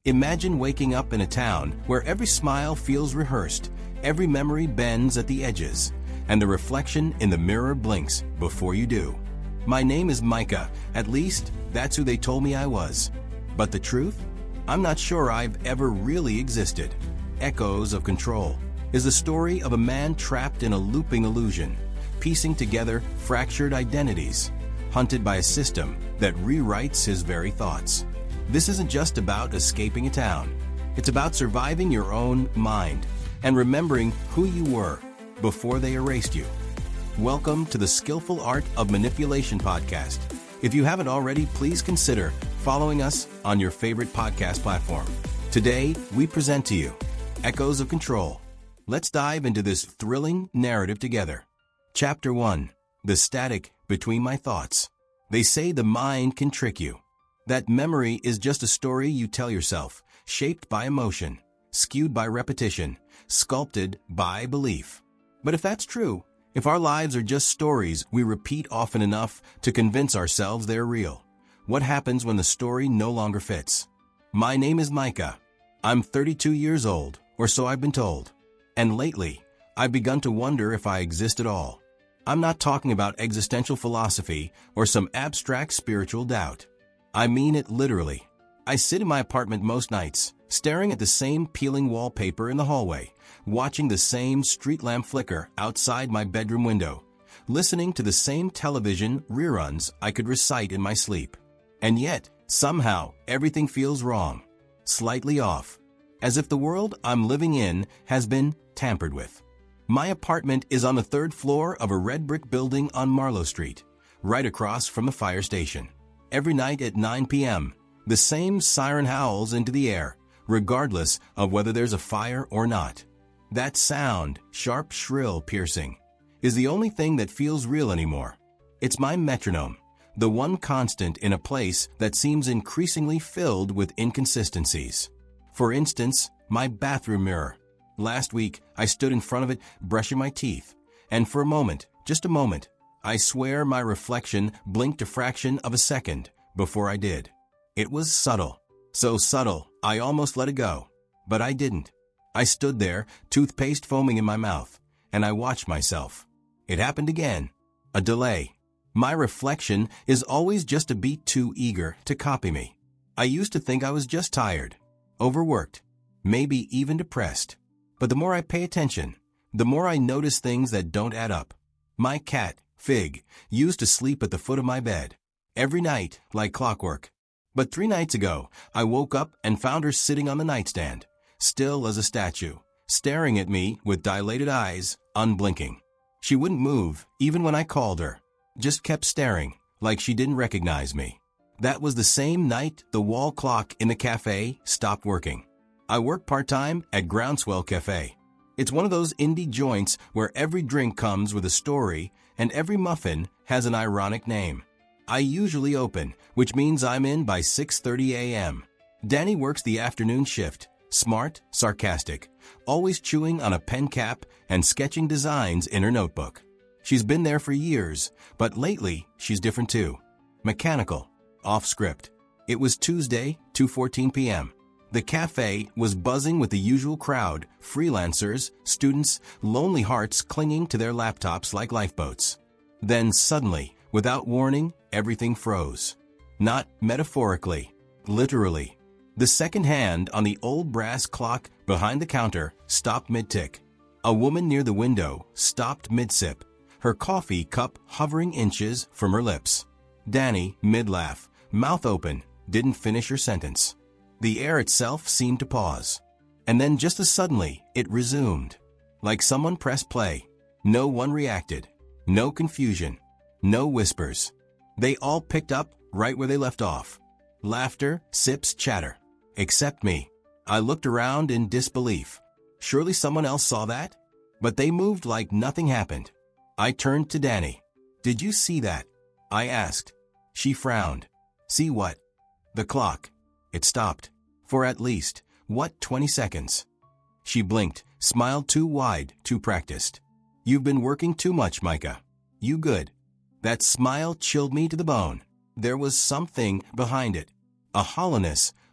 Imagine waking up in a town where every smile feels rehearsed, every memory bends at the edges, and the reflection in the mirror blinks before you do. My name is Micah, at least that's who they told me I was. But the truth? I'm not sure I've ever really existed. Echoes of Control is the story of a man trapped in a looping illusion, piecing together fractured identities, hunted by a system that rewrites his very thoughts. This isn't just about escaping a town. It's about surviving your own mind and remembering who you were before they erased you. Welcome to the Skillful Art of Manipulation podcast. If you haven't already, please consider following us on your favorite podcast platform. Today, we present to you Echoes of Control. Let's dive into this thrilling narrative together. Chapter 1. The Static Between My Thoughts. They say the mind can trick you. That memory is just a story you tell yourself, shaped by emotion, skewed by repetition, sculpted by belief. But if that's true, if our lives are just stories we repeat often enough to convince ourselves they're real, what happens when the story no longer fits? My name is Micah. I'm 32 years old, or so I've been told. And lately, I've begun to wonder if I exist at all. I'm not talking about existential philosophy or some abstract spiritual doubt. I mean it literally. I sit in my apartment most nights, staring at the same peeling wallpaper in the hallway, watching the same street lamp flicker outside my bedroom window, listening to the same television reruns I could recite in my sleep. And yet, somehow, everything feels wrong, slightly off, as if the world I'm living in has been tampered with. My apartment is on the third floor of a red brick building on Marlowe Street, right across from the fire station. Every night at 9 p.m., the same siren howls into the air, regardless of whether there's a fire or not. That sound, sharp, shrill, piercing, is the only thing that feels real anymore. It's my metronome, the one constant in a place that seems increasingly filled with inconsistencies. For instance, my bathroom mirror. Last week, I stood in front of it brushing my teeth, and for a moment, just a moment, I swear my reflection blinked a fraction of a second before I did. It was subtle. So subtle, I almost let it go. But I didn't. I stood there, toothpaste foaming in my mouth, and I watched myself. It happened again. A delay. My reflection is always just a beat too eager to copy me. I used to think I was just tired, overworked, maybe even depressed. But the more I pay attention, the more I notice things that don't add up. My cat, Fig, used to sleep at the foot of my bed, every night like clockwork. But 3 nights ago, I woke up and found her sitting on the nightstand, still as a statue, staring at me with dilated eyes, unblinking. She wouldn't move, even when I called her, just kept staring, like she didn't recognize me. That was the same night the wall clock in the cafe stopped working. I work part-time at Groundswell Cafe. It's one of those indie joints where every drink comes with a story and every muffin has an ironic name. I usually open, which means I'm in by 6:30 a.m. Danny works the afternoon shift, smart, sarcastic, always chewing on a pen cap and sketching designs in her notebook. She's been there for years, but lately she's different too. Mechanical, off script. It was Tuesday, 2:14 p.m. The cafe was buzzing with the usual crowd, freelancers, students, lonely hearts clinging to their laptops like lifeboats. Then suddenly, without warning, everything froze. Not metaphorically, literally. The second hand on the old brass clock behind the counter stopped mid-tick. A woman near the window stopped mid-sip, her coffee cup hovering inches from her lips. Danny, mid-laugh, mouth open, didn't finish her sentence. The air itself seemed to pause. And then just as suddenly, it resumed. Like someone pressed play. No one reacted. No confusion. No whispers. They all picked up right where they left off. Laughter, sips, chatter. Except me. I looked around in disbelief. Surely someone else saw that? But they moved like nothing happened. I turned to Danny. "Did you see that?" I asked. She frowned. "See what?" "The clock. It stopped. For at least, 20 seconds. She blinked, smiled too wide, too practiced. "You've been working too much, Micah. You good." That smile chilled me to the bone. There was something behind it. A hollowness,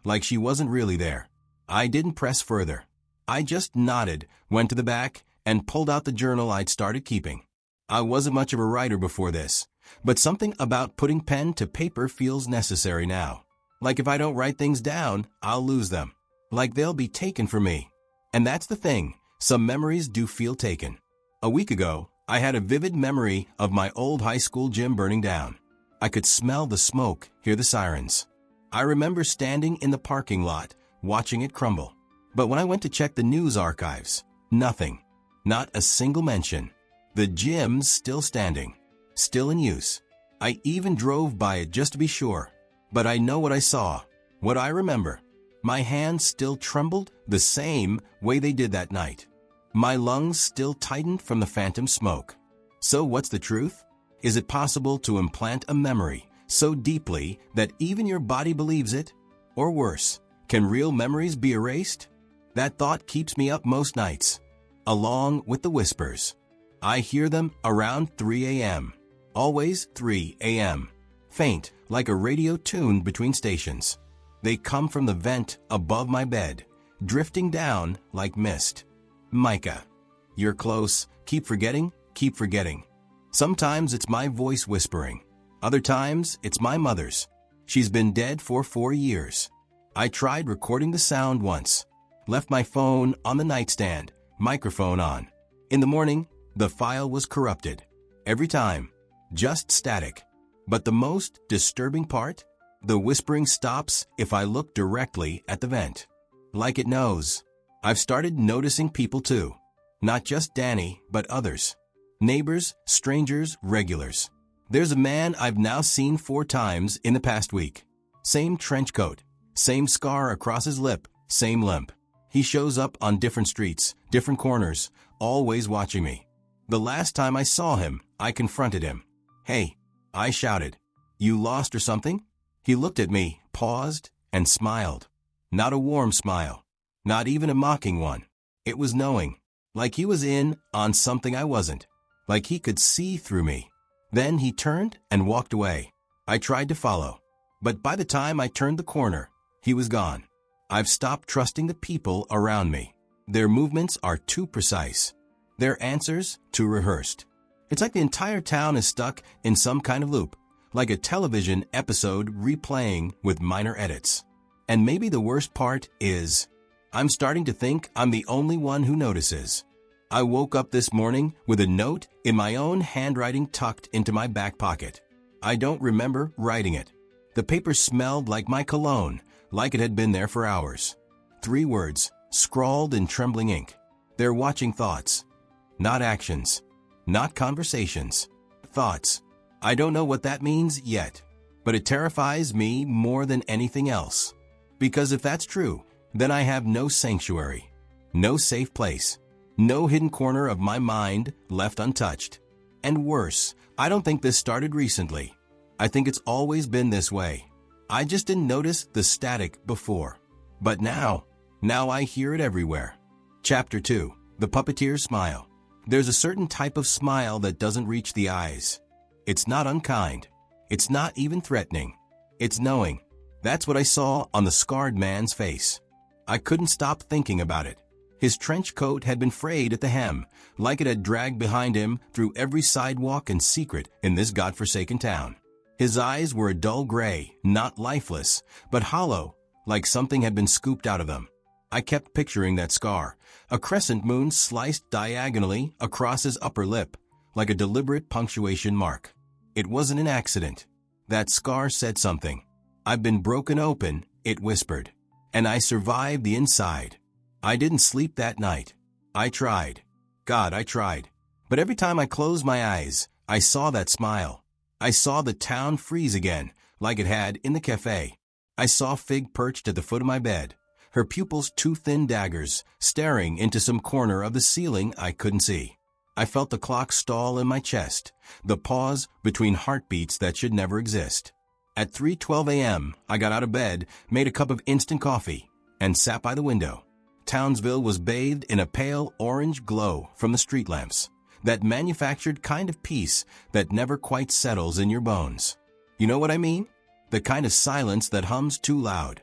like she wasn't really there. I didn't press further. I just nodded, went to the back, and pulled out the journal I'd started keeping. I wasn't much of a writer before this, but something about putting pen to paper feels necessary now. Like if I don't write things down, I'll lose them. Like they'll be taken from me. And that's the thing, some memories do feel taken. A week ago, I had a vivid memory of my old high school gym burning down. I could smell the smoke, hear the sirens. I remember standing in the parking lot, watching it crumble. But when I went to check the news archives, nothing. Not a single mention. The gym's still standing, still in use. I even drove by it just to be sure. But I know what I saw, what I remember. My hands still trembled the same way they did that night. My lungs still tightened from the phantom smoke. So what's the truth? Is it possible to implant a memory so deeply that even your body believes it? Or worse, can real memories be erased? That thought keeps me up most nights, along with the whispers. I hear them around 3 a.m. Always 3 a.m. Faint, like a radio tuned between stations. They come from the vent above my bed, drifting down like mist. Micah, you're close. Keep forgetting, keep forgetting. Sometimes it's my voice whispering. Other times, it's my mother's. She's been dead for 4 years. I tried recording the sound once. Left my phone on the nightstand, microphone on. In the morning, the file was corrupted. Every time, just static. But the most disturbing part? The whispering stops if I look directly at the vent. Like it knows. I've started noticing people too. Not just Danny, but others. Neighbors, strangers, regulars. There's a man I've now seen 4 times in the past week. Same trench coat, same scar across his lip, same limp. He shows up on different streets, different corners, always watching me. The last time I saw him, I confronted him. "Hey," I shouted. "You lost or something?" He looked at me, paused, and smiled. Not a warm smile. Not even a mocking one. It was knowing. Like he was in on something I wasn't. Like he could see through me. Then he turned and walked away. I tried to follow. But by the time I turned the corner, he was gone. I've stopped trusting the people around me. Their movements are too precise. Their answers too rehearsed. It's like the entire town is stuck in some kind of loop. Like a television episode replaying with minor edits. And maybe the worst part is, I'm starting to think I'm the only one who notices. I woke up this morning with a note in my own handwriting tucked into my back pocket. I don't remember writing it. The paper smelled like my cologne, like it had been there for hours. 3 words, scrawled in trembling ink. They're watching thoughts. Not actions. Not conversations. Thoughts. I don't know what that means yet, but it terrifies me more than anything else. Because if that's true, then I have no sanctuary, no safe place, no hidden corner of my mind left untouched. And worse, I don't think this started recently. I think it's always been this way. I just didn't notice the static before. But now I hear it everywhere. Chapter 2, The Puppeteer's Smile. There's a certain type of smile that doesn't reach the eyes. It's not unkind. It's not even threatening. It's knowing. That's what I saw on the scarred man's face. I couldn't stop thinking about it. His trench coat had been frayed at the hem, like it had dragged behind him through every sidewalk and secret in this godforsaken town. His eyes were a dull gray, not lifeless, but hollow, like something had been scooped out of them. I kept picturing that scar, a crescent moon sliced diagonally across his upper lip, like a deliberate punctuation mark. It wasn't an accident. That scar said something. I've been broken open, it whispered. And I survived the inside. I didn't sleep that night. I tried. God, I tried. But every time I closed my eyes, I saw that smile. I saw the town freeze again, like it had in the cafe. I saw Fig perched at the foot of my bed, her pupils 2 thin daggers, staring into some corner of the ceiling I couldn't see. I felt the clock stall in my chest, the pause between heartbeats that should never exist. At 3:12 a.m., I got out of bed, made a cup of instant coffee, and sat by the window. Townsville was bathed in a pale orange glow from the street lamps, that manufactured kind of peace that never quite settles in your bones. You know what I mean? The kind of silence that hums too loud.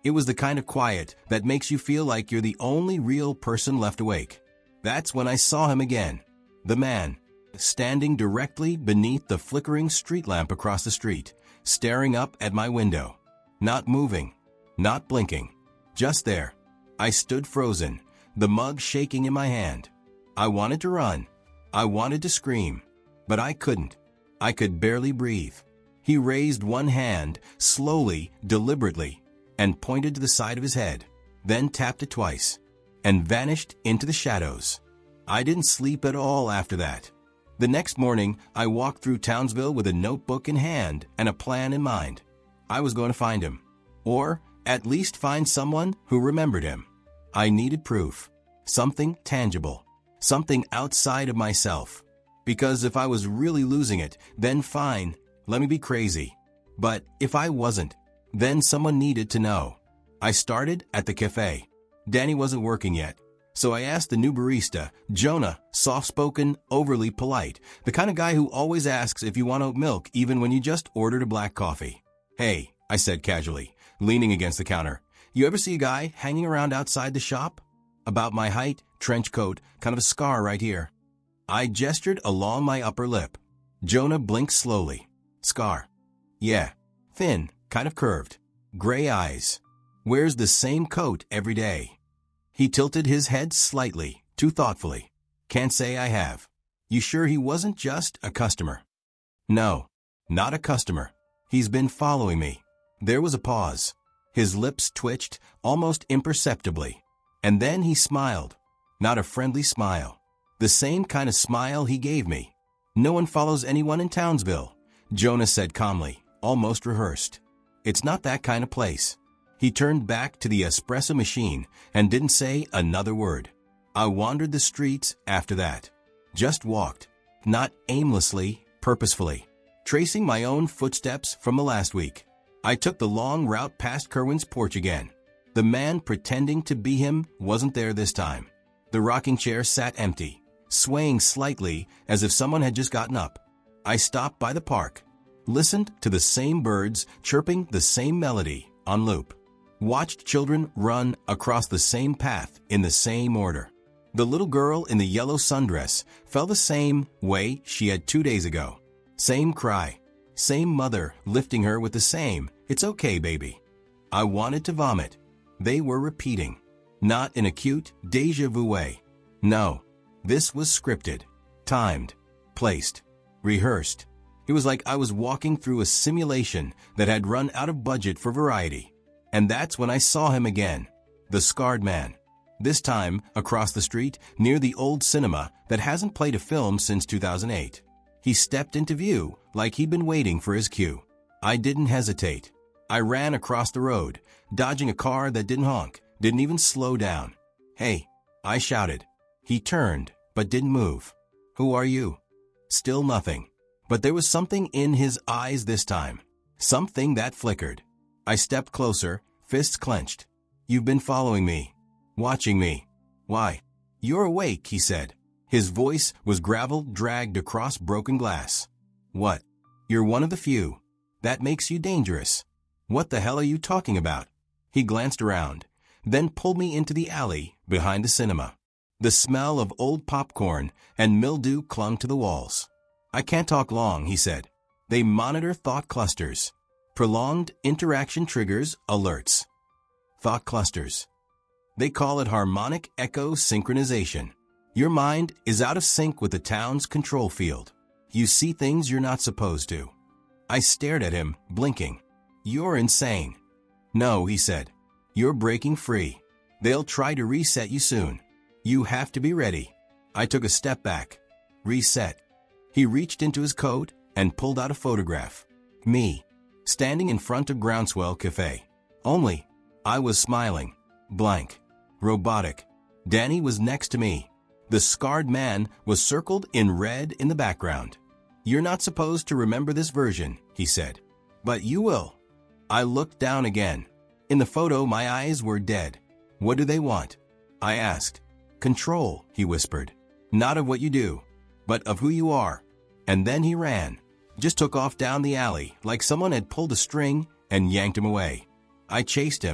It was the kind of quiet that makes you feel like you're the only real person left awake. That's when I saw him again. The man, standing directly beneath the flickering street lamp across the street, staring up at my window. Not moving, not blinking, just there. I stood frozen, the mug shaking in my hand. I wanted to run. I wanted to scream, but I couldn't. I could barely breathe. He raised one hand, slowly, deliberately, and pointed to the side of his head, then tapped it twice, and vanished into the shadows. I didn't sleep at all after that. The next morning, I walked through Townsville with a notebook in hand and a plan in mind. I was going to find him, or at least find someone who remembered him. I needed proof, something tangible, something outside of myself. Because if I was really losing it, then fine, let me be crazy. But if I wasn't, then someone needed to know. I started at the cafe. Danny wasn't working yet, so I asked the new barista, Jonah, soft-spoken, overly polite, the kind of guy who always asks if you want oat milk even when you just ordered a black coffee. "Hey," I said casually, leaning against the counter, "you ever see a guy hanging around outside the shop? About my height, trench coat, kind of a scar right here." I gestured along my upper lip. Jonah blinked slowly. "Scar. Yeah. Thin, kind of curved. Gray eyes. Wears the same coat every day." He tilted his head slightly, too thoughtfully. "Can't say I have." "You sure he wasn't just a customer?" "No, not a customer. He's been following me." There was a pause. His lips twitched, almost imperceptibly. And then he smiled. Not a friendly smile. The same kind of smile he gave me. "No one follows anyone in Townsville," Jonah said calmly, almost rehearsed. "It's not that kind of place." He turned back to the espresso machine and didn't say another word. I wandered the streets after that. Just walked. Not aimlessly, purposefully. Tracing my own footsteps from the last week. I took the long route past Kerwin's porch again. The man pretending to be him wasn't there this time. The rocking chair sat empty, swaying slightly as if someone had just gotten up. I stopped by the park, listened to the same birds chirping the same melody on loop, watched children run across the same path in the same order. The little girl in the yellow sundress fell the same way she had 2 days ago. Same cry, same mother lifting her with the same, "It's okay, baby." I wanted to vomit. They were repeating, not in a cute, déjà vu way. No, this was scripted, timed, placed, rehearsed. It was like I was walking through a simulation that had run out of budget for variety. And that's when I saw him again, the scarred man. This time, across the street, near the old cinema that hasn't played a film since 2008. He stepped into view like he'd been waiting for his cue. I didn't hesitate. I ran across the road, dodging a car that didn't honk, didn't even slow down. "Hey," I shouted. He turned, but didn't move. "Who are you?" Still nothing. But there was something in his eyes this time. Something that flickered. I stepped closer, fists clenched. "You've been following me. Watching me." "Why?" "You're awake," he said. His voice was gravel dragged across broken glass. "What?" "You're one of the few. That makes you dangerous." "What the hell are you talking about?" He glanced around, then pulled me into the alley behind the cinema. The smell of old popcorn and mildew clung to the walls. "I can't talk long," he said. "They monitor thought clusters. Prolonged interaction triggers alerts." Thought clusters. They call it harmonic echo synchronization. Your mind is out of sync with the town's control field. You see things you're not supposed to. I stared at him, blinking. "You're insane." "No," he said. "You're breaking free. They'll try to reset you soon. You have to be ready." I took a step back. Reset. He reached into his coat and pulled out a photograph. Me, standing in front of Groundswell Cafe. Only, I was smiling. Blank. Robotic. Danny was next to me. The scarred man was circled in red in the background. "You're not supposed to remember this version," he said. "But you will." I looked down again. In the photo, my eyes were dead. "What do they want?" I asked. "Control," he whispered. "Not of what you do, but of who you are." And then he ran. Just took off down the alley like someone had pulled a string and yanked him away. I chased him.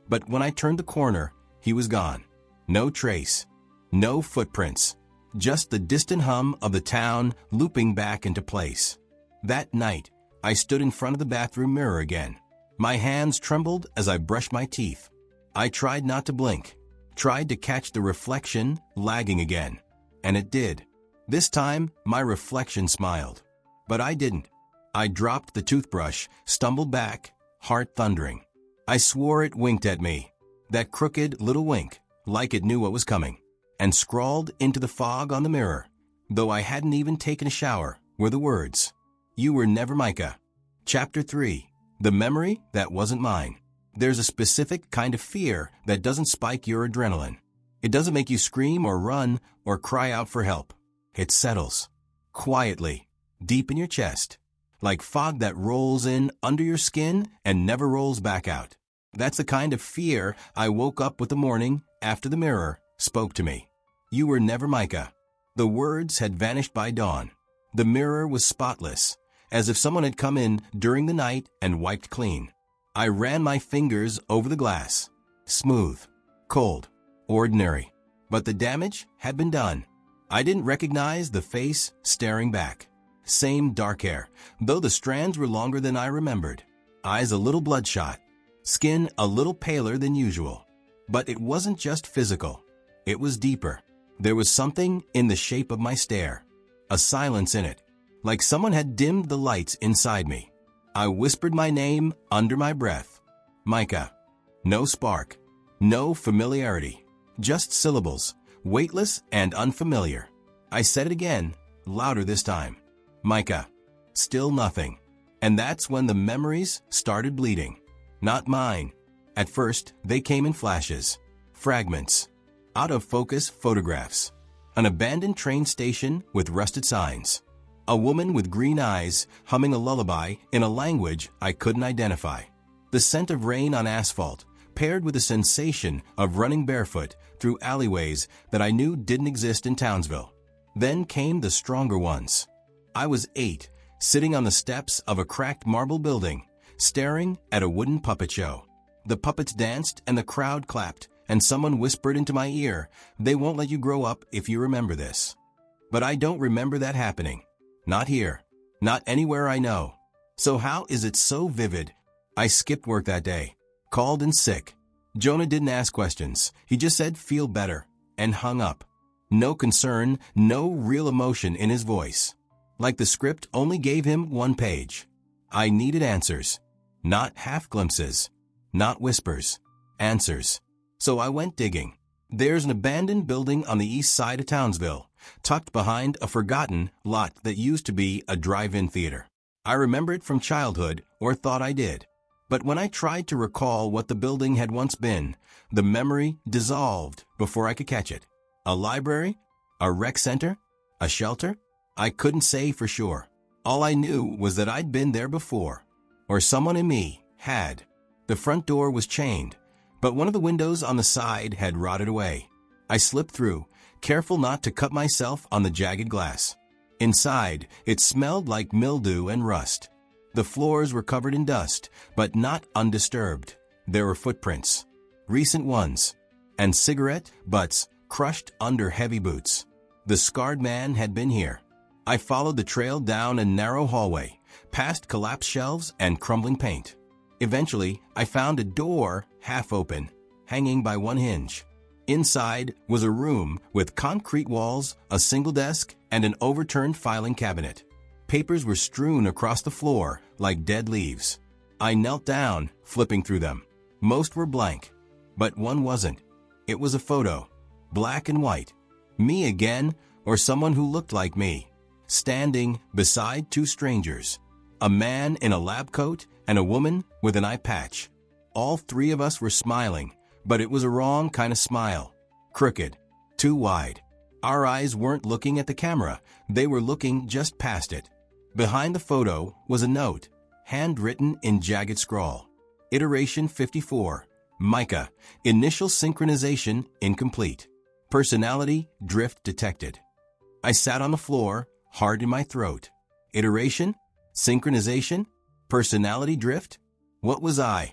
But when I turned the corner, he was gone. No trace. No footprints. Just the distant hum of the town looping back into place. That night, I stood in front of the bathroom mirror again. My hands trembled as I brushed my teeth. I tried not to blink, tried to catch the reflection lagging again. And it did. This time, my reflection smiled. But I didn't. I dropped the toothbrush, stumbled back, heart thundering. I swore it winked at me. That crooked little wink, like it knew what was coming. And scrawled into the fog on the mirror, though I hadn't even taken a shower, were the words, "You were never Micah." Chapter 3. The Memory That Wasn't Mine. There's a specific kind of fear that doesn't spike your adrenaline. It doesn't make you scream or run or cry out for help. It settles, quietly, deep in your chest, like fog that rolls in under your skin and never rolls back out. That's the kind of fear I woke up with the morning after the mirror spoke to me. You were never Micah. The words had vanished by dawn. The mirror was spotless, as if someone had come in during the night and wiped clean. I ran my fingers over the glass. Smooth, cold, ordinary. But the damage had been done. I didn't recognize the face staring back. Same dark hair, though the strands were longer than I remembered. Eyes a little bloodshot. Skin a little paler than usual. But it wasn't just physical. It was deeper. There was something in the shape of my stare. A silence in it, like someone had dimmed the lights inside me. I whispered my name under my breath. Micah. No spark. No familiarity. Just syllables, weightless and unfamiliar. I said it again, louder this time. Micah. Still nothing. And that's when the memories started bleeding. Not mine. At first, they came in flashes. Fragments. Out-of-focus photographs. An abandoned train station with rusted signs. A woman with green eyes humming a lullaby in a language I couldn't identify. The scent of rain on asphalt, paired with the sensation of running barefoot through alleyways that I knew didn't exist in Townsville. Then came the stronger ones. I was 8, sitting on the steps of a cracked marble building, staring at a wooden puppet show. The puppets danced and the crowd clapped, and someone whispered into my ear, "They won't let you grow up if you remember this." But I don't remember that happening. Not here. Not anywhere I know. So how is it so vivid? I skipped work that day. Called in sick. Jonah didn't ask questions. He just said, "Feel better," and hung up. No concern, no real emotion in his voice. Like the script only gave him 1 page. I needed answers. Not half glimpses. Not whispers. Answers. So I went digging. There's an abandoned building on the east side of Townsville, tucked behind a forgotten lot that used to be a drive-in theater. I remember it from childhood, or thought I did. But when I tried to recall what the building had once been, the memory dissolved before I could catch it. A library? A rec center? A shelter? I couldn't say for sure. All I knew was that I'd been there before, or someone in me had. The front door was chained, but one of the windows on the side had rotted away. I slipped through, careful not to cut myself on the jagged glass. Inside, it smelled like mildew and rust. The floors were covered in dust, but not undisturbed. There were footprints, recent ones, and cigarette butts crushed under heavy boots. The scarred man had been here. I followed the trail down a narrow hallway, past collapsed shelves and crumbling paint. Eventually, I found a door half open, hanging by one hinge. Inside was a room with concrete walls, a single desk, and an overturned filing cabinet. Papers were strewn across the floor like dead leaves. I knelt down, flipping through them. Most were blank, but one wasn't. It was a photo, black and white. Me again, or someone who looked like me, standing beside 2 strangers. A man in a lab coat and a woman with an eye patch. All 3 of us were smiling, but it was a wrong kind of smile. Crooked, too wide. Our eyes weren't looking at the camera, they were looking just past it. Behind the photo was a note, handwritten in jagged scrawl. Iteration 54, Micah, initial synchronization incomplete. Personality drift detected. I sat on the floor, hard in my throat. Iteration? Synchronization? Personality drift? What was I?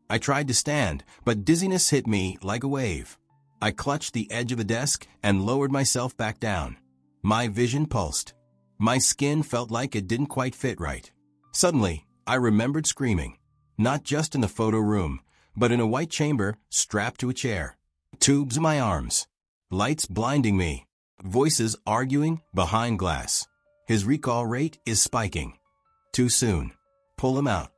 I tried to stand, but dizziness hit me like a wave. I clutched the edge of the desk and lowered myself back down. My vision pulsed. My skin felt like it didn't quite fit right. Suddenly, I remembered screaming. Not just in the photo room, but in a white chamber strapped to a chair. Tubes in my arms. Lights blinding me. Voices arguing behind glass. His recall rate is spiking. Too soon. Pull him out.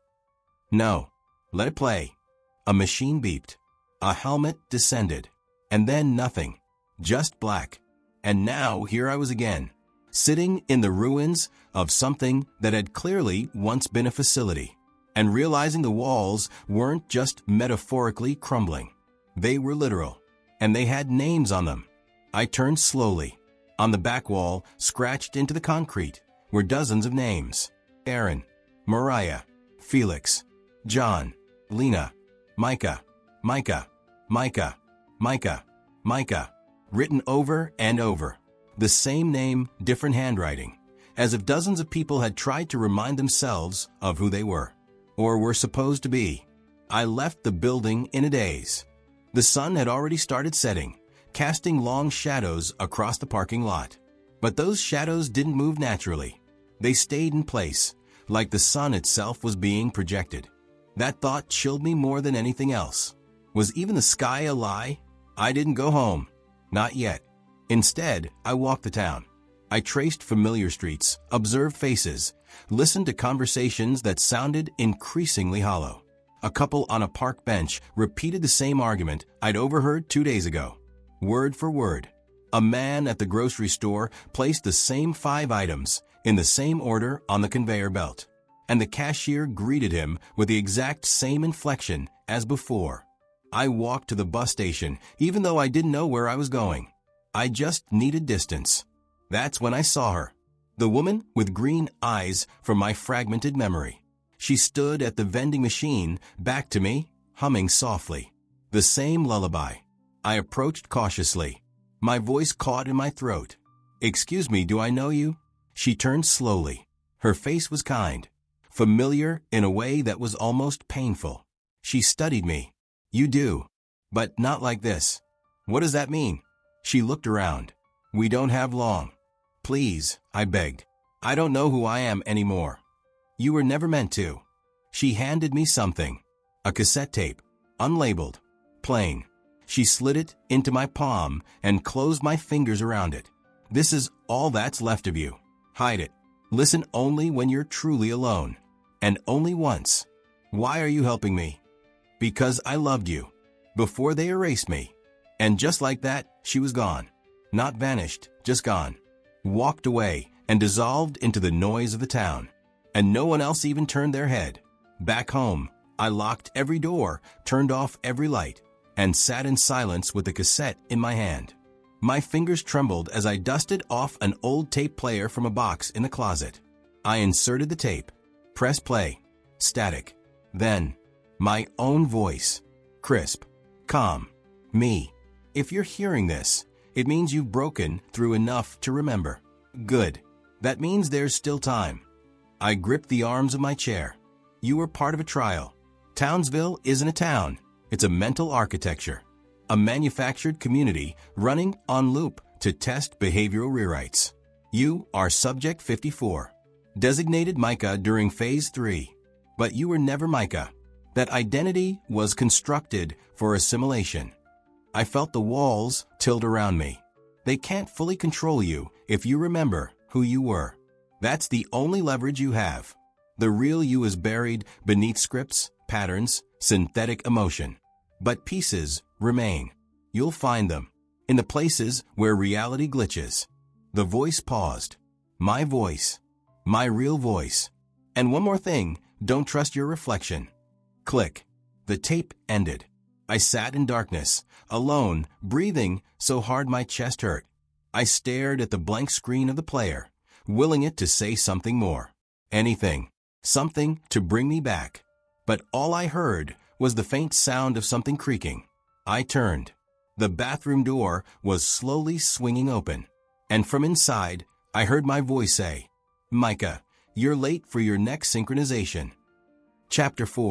No. Let it play. A machine beeped. A helmet descended. And then nothing. Just black. And now here I was again, sitting in the ruins of something that had clearly once been a facility, and realizing the walls weren't just metaphorically crumbling. They were literal, and they had names on them. I turned slowly. On the back wall, scratched into the concrete, were dozens of names. Aaron, Mariah, Felix, John, Lena, Micah, Micah, Micah, Micah, Micah, written over and over. The same name, different handwriting, as if dozens of people had tried to remind themselves of who they were, or were supposed to be. I left the building in a daze. The sun had already started setting, casting long shadows across the parking lot. But those shadows didn't move naturally. They stayed in place, like the sun itself was being projected. That thought chilled me more than anything else. Was even the sky a lie? I didn't go home. Not yet. Instead, I walked the town. I traced familiar streets, observed faces, listened to conversations that sounded increasingly hollow. A couple on a park bench repeated the same argument I'd overheard 2 days ago. Word for word. A man at the grocery store placed the same 5 items in the same order on the conveyor belt, and the cashier greeted him with the exact same inflection as before. I walked to the bus station, even though I didn't know where I was going. I just needed distance. That's when I saw her. The woman with green eyes from my fragmented memory. She stood at the vending machine, back to me, humming softly. The same lullaby. I approached cautiously. My voice caught in my throat. "Excuse me, do I know you?" She turned slowly. Her face was kind, familiar in a way that was almost painful. She studied me. "You do. But not like this." "What does that mean?" She looked around. "We don't have long." "Please," I begged. "I don't know who I am anymore." "You were never meant to." She handed me something. A cassette tape. Unlabeled. Plain. She slid it into my palm and closed my fingers around it. "This is all that's left of you. Hide it. Listen only when you're truly alone. And only once. Why are you helping me?" "Because I loved you. Before they erased me." And just like that, she was gone. Not vanished, just gone. Walked away and dissolved into the noise of the town. And no one else even turned their head. Back home, I locked every door, turned off every light, and sat in silence with the cassette in my hand. My fingers trembled as I dusted off an old tape player from a box in the closet. I inserted the tape. Press play. Static. Then, my own voice. Crisp. Calm. Me. "If you're hearing this, it means you've broken through enough to remember." Good. That means there's still time. I gripped the arms of my chair. You were part of a trial. Townsville isn't a town. It's a mental architecture. A manufactured community running on loop to test behavioral rewrites. You are Subject 54. Designated Micah during Phase 3. But you were never Micah. That identity was constructed for assimilation. I felt the walls tilt around me. They can't fully control you if you remember who you were. That's the only leverage you have. The real you is buried beneath scripts, patterns, synthetic emotion. But pieces remain. You'll find them in the places where reality glitches. The voice paused. My voice. My real voice. And one more thing, don't trust your reflection. Click. The tape ended. I sat in darkness, alone, breathing so hard my chest hurt. I stared at the blank screen of the player, willing it to say something more. Anything. Something to bring me back. But all I heard was the faint sound of something creaking. I turned. The bathroom door was slowly swinging open. And from inside, I heard my voice say, "Micah, you're late for your next synchronization." Chapter 4.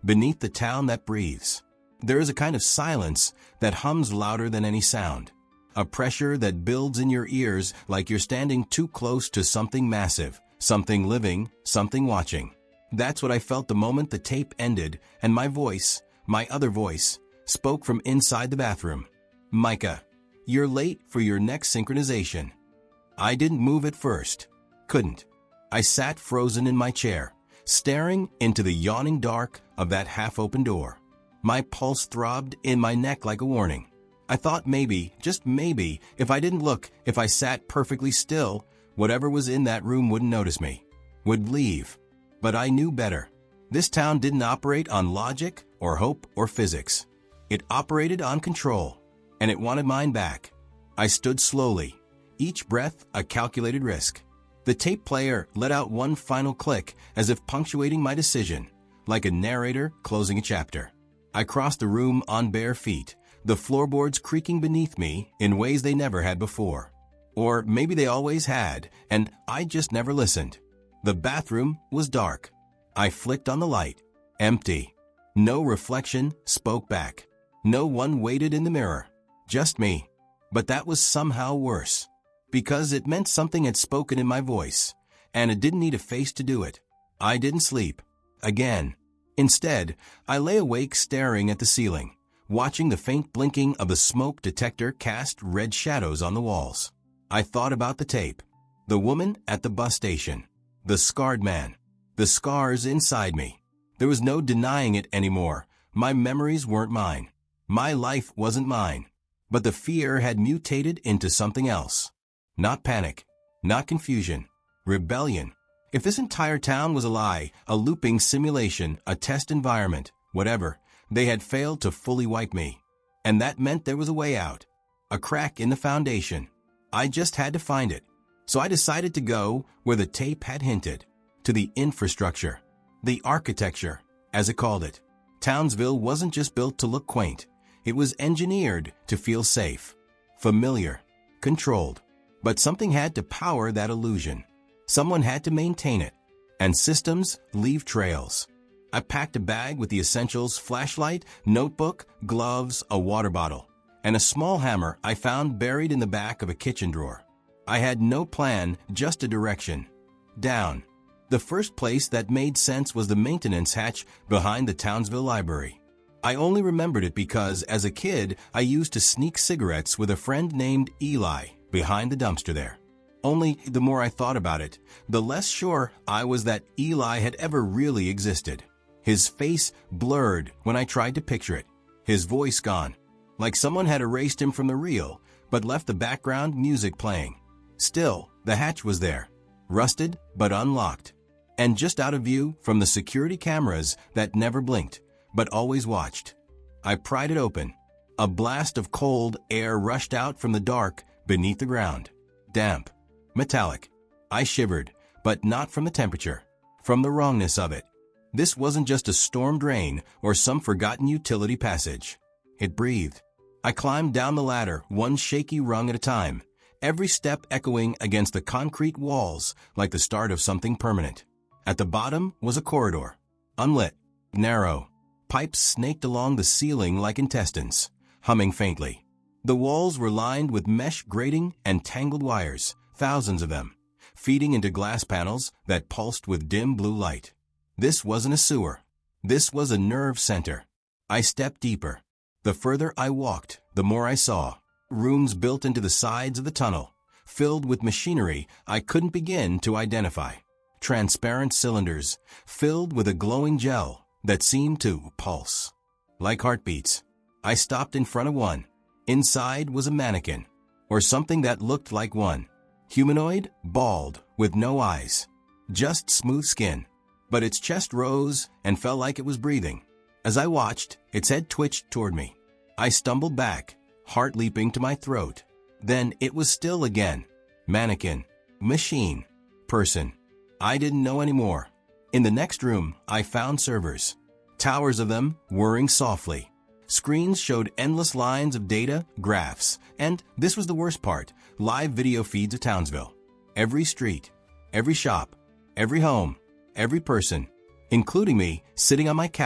beneath the town that breathes. There is a kind of silence that hums louder than any sound, a pressure that builds in your ears like you're standing too close to something massive, something living, something watching. That's what I felt the moment the tape ended and my voice, my other voice, spoke from inside the bathroom. Micah, you're late for your next synchronization. I didn't move at first. Couldn't. I sat frozen in my chair, staring into the yawning dark of that half-open door. My pulse throbbed in my neck like a warning. I thought maybe, just maybe, if I didn't look, if I sat perfectly still, whatever was in that room wouldn't notice me, would leave. But I knew better. This town didn't operate on logic or hope or physics. It operated on control, and it wanted mine back. I stood slowly, each breath a calculated risk. The tape player let out one final click as if punctuating my decision, like a narrator closing a chapter. I crossed the room on bare feet, the floorboards creaking beneath me in ways they never had before. Or maybe they always had, and I just never listened. The bathroom was dark. I flicked on the light. Empty. No reflection spoke back. No one waited in the mirror. Just me. But that was somehow worse, because it meant something had spoken in my voice, and it didn't need a face to do it. I didn't sleep. Again. Instead, I lay awake staring at the ceiling, watching the faint blinking of the smoke detector cast red shadows on the walls. I thought about the tape, the woman at the bus station, the scarred man, the scars inside me. There was no denying it anymore. My memories weren't mine. My life wasn't mine. But the fear had mutated into something else. Not panic, not confusion, rebellion. If this entire town was a lie, a looping simulation, a test environment, whatever, they had failed to fully wipe me. And that meant there was a way out, a crack in the foundation. I just had to find it. So I decided to go where the tape had hinted, to the infrastructure, the architecture, as it called it. Townsville wasn't just built to look quaint. It was engineered to feel safe, familiar, controlled. But something had to power that illusion. Someone had to maintain it, and systems leave trails. I packed a bag with the essentials: flashlight, notebook, gloves, a water bottle, and a small hammer I found buried in the back of a kitchen drawer. I had no plan, just a direction. Down. The first place that made sense was the maintenance hatch behind the Townsville Library. I only remembered it because, as a kid, I used to sneak cigarettes with a friend named Eli behind the dumpster there. Only the more I thought about it, the less sure I was that Eli had ever really existed. His face blurred when I tried to picture it, his voice gone, like someone had erased him from the reel, but left the background music playing. Still, the hatch was there, rusted but unlocked, and just out of view from the security cameras that never blinked, but always watched. I pried it open. A blast of cold air rushed out from the dark beneath the ground. Damp. Metallic. I shivered, but not from the temperature, from the wrongness of it. This wasn't just a storm drain or some forgotten utility passage. It breathed. I climbed down the ladder, one shaky rung at a time, every step echoing against the concrete walls like the start of something permanent. At the bottom was a corridor, unlit, narrow. Pipes snaked along the ceiling like intestines, humming faintly. The walls were lined with mesh grating and tangled wires, thousands of them, feeding into glass panels that pulsed with dim blue light. This wasn't a sewer. This was a nerve center. I stepped deeper. The further I walked, the more I saw. Rooms built into the sides of the tunnel, filled with machinery I couldn't begin to identify. Transparent cylinders, filled with a glowing gel that seemed to pulse. Like heartbeats. I stopped in front of one. Inside was a mannequin, or something that looked like one. Humanoid, bald, with no eyes. Just smooth skin. But its chest rose and felt like it was breathing. As I watched, its head twitched toward me. I stumbled back, heart leaping to my throat. Then it was still again. Mannequin. Machine. Person. I didn't know anymore. In the next room, I found servers. Towers of them, whirring softly. Screens showed endless lines of data, graphs, and, this was the worst part, live video feeds of Townsville. Every street, every shop, every home, every person, including me sitting on my couch,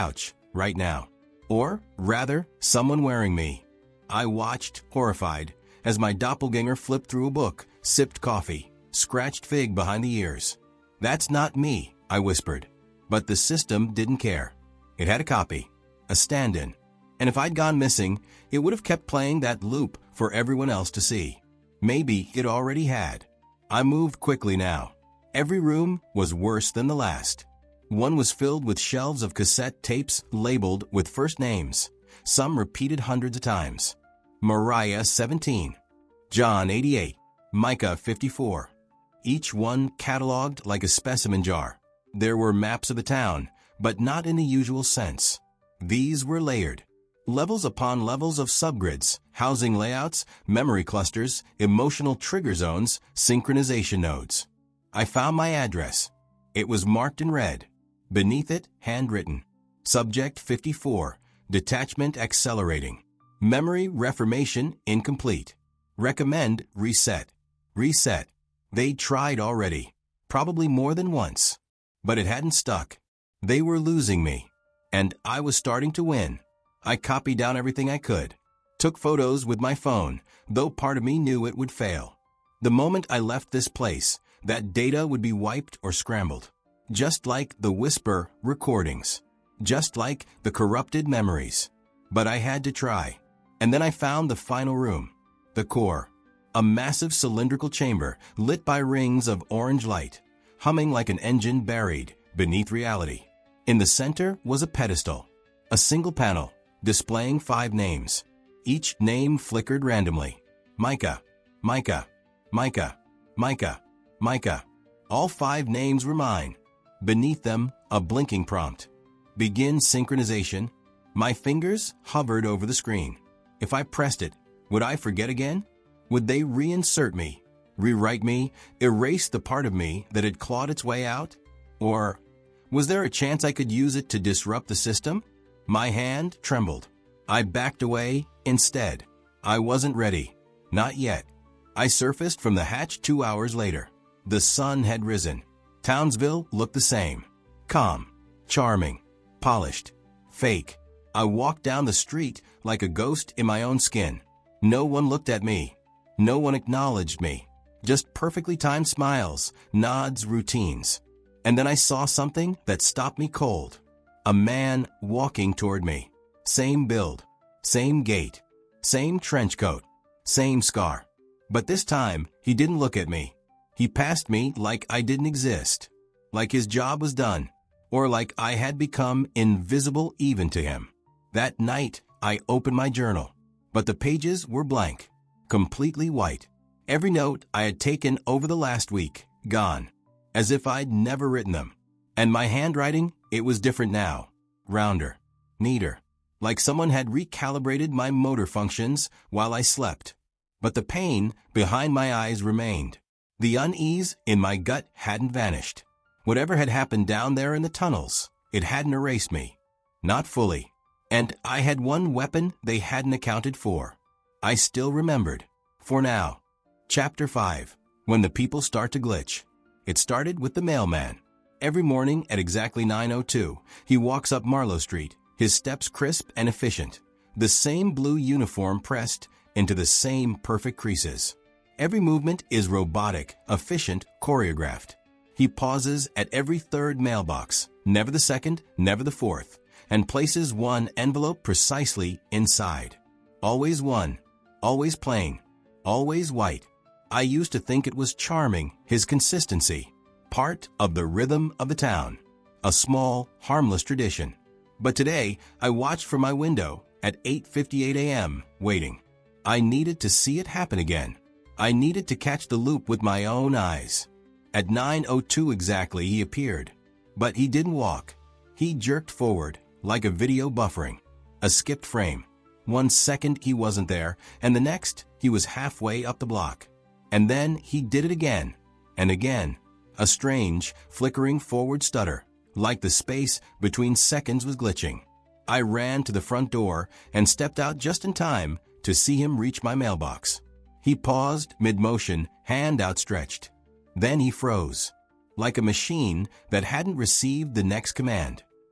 right now. Or, rather, someone wearing me. I watched, horrified, as my doppelganger flipped through a book, sipped coffee, scratched Fig behind the ears. "That's not me," I whispered. But the system didn't care. It had a copy, a stand-in. And if I'd gone missing, it would have kept playing that loop for everyone else to see. Maybe it already had. I moved quickly now. Every room was worse than the last. One was filled with shelves of cassette tapes labeled with first names, some repeated hundreds of times. Mariah 17, John 88, Micah 54. Each one cataloged like a specimen jar. There were maps of the town, but not in the usual sense. These were layered. Levels upon levels of subgrids, housing layouts, memory clusters, emotional trigger zones, synchronization nodes. I found my address. It was marked in red. Beneath it, handwritten. Subject 54, detachment accelerating. Memory reformation incomplete. Recommend reset. Reset. They'd tried already, probably more than once. But it hadn't stuck. They were losing me. And I was starting to win. I copied down everything I could. Took photos with my phone, though part of me knew it would fail. The moment I left this place, that data would be wiped or scrambled. Just like the whisper recordings. Just like the corrupted memories. But I had to try. And then I found the final room. The core. A massive cylindrical chamber lit by rings of orange light, humming like an engine buried beneath reality. In the center was a pedestal. A single panel, displaying 5 names. Each name flickered randomly. Micah, Micah, Micah, Micah, Micah. All 5 names were mine. Beneath them, a blinking prompt. Begin synchronization. My fingers hovered over the screen. If I pressed it, would I forget again? Would they reinsert me, rewrite me, erase the part of me that had clawed its way out? Or was there a chance I could use it to disrupt the system? My hand trembled. I backed away instead. I wasn't ready. Not yet. I surfaced from the hatch 2 hours later. The sun had risen. Townsville looked the same. Calm, charming, polished, fake. I walked down the street like a ghost in my own skin. No one looked at me. No one acknowledged me. Just perfectly timed smiles, nods, routines. And then I saw something that stopped me cold. A man walking toward me. Same build, same gait, same trench coat, same scar. But this time, he didn't look at me. He passed me like I didn't exist. Like his job was done. Or like I had become invisible even to him. That night, I opened my journal. But the pages were blank. Completely white. Every note I had taken over the last week, gone. As if I'd never written them. And my handwriting, it was different now. Rounder. Neater. Like someone had recalibrated my motor functions while I slept. But the pain behind my eyes remained. The unease in my gut hadn't vanished. Whatever had happened down there in the tunnels, it hadn't erased me. Not fully. And I had one weapon they hadn't accounted for. I still remembered. For now. Chapter 5. When the people start to glitch. It started with the mailman. Every morning at exactly 9:02, he walks up Marlowe Street, his steps crisp and efficient. The same blue uniform pressed into the same perfect creases. Every movement is robotic, efficient, choreographed. He pauses at every third mailbox, never the second, never the fourth, and places one envelope precisely inside. Always one, always plain, always white. I used to think it was charming, his consistency, part of the rhythm of the town, a small, harmless tradition. But today, I watched from my window at 8:58 a.m., waiting. I needed to see it happen again. I needed to catch the loop with my own eyes. At 9:02 exactly, he appeared. But he didn't walk. He jerked forward, like a video buffering. A skipped frame. 1 second he wasn't there, and the next, he was halfway up the block. And then he did it again, and again. A strange, flickering forward stutter, like the space between seconds was glitching. I ran to the front door and stepped out just in time to see him reach my mailbox. He paused mid-motion, hand outstretched. Then he froze, like a machine that hadn't received the next command.